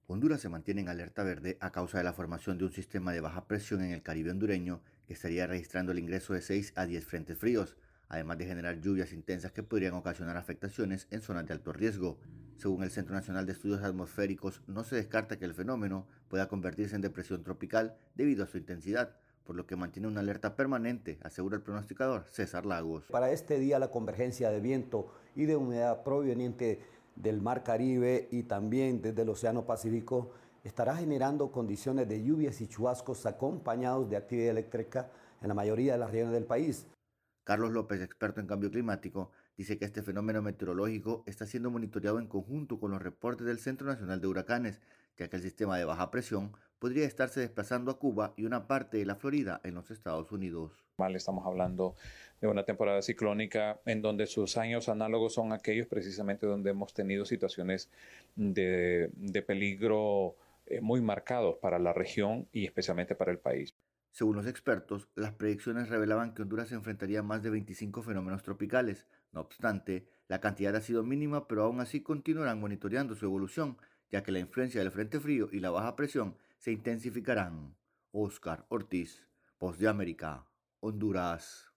Honduras se mantiene en alerta verde a causa de la formación de un sistema de baja presión en el Caribe hondureño que estaría registrando el ingreso de 6 a 10 frentes fríos, además de generar lluvias intensas que podrían ocasionar afectaciones en zonas de alto riesgo. Según el Centro Nacional de Estudios Atmosféricos, no se descarta que el fenómeno pueda convertirse en depresión tropical debido a su intensidad, por lo que mantiene una alerta permanente, asegura el pronosticador César Lagos. Para este día la convergencia de viento y de humedad proveniente del Mar Caribe y también desde el Océano Pacífico estará generando condiciones de lluvias y chubascos acompañados de actividad eléctrica en la mayoría de las regiones del país. Carlos López, experto en cambio climático, dice que este fenómeno meteorológico está siendo monitoreado en conjunto con los reportes del Centro Nacional de Huracanes, ya que el sistema de baja presión podría estarse desplazando a Cuba y una parte de la Florida en los Estados Unidos. Estamos hablando de una temporada ciclónica en donde sus años análogos son aquellos precisamente donde hemos tenido situaciones de peligro muy marcados para la región y especialmente para el país. Según los expertos, las predicciones revelaban que Honduras se enfrentaría a más de 25 fenómenos tropicales. No obstante, la cantidad ha sido mínima, pero aún así continuarán monitoreando su evolución, ya que la influencia del frente frío y la baja presión se intensificarán. Oscar Ortiz, Voz de América, Honduras.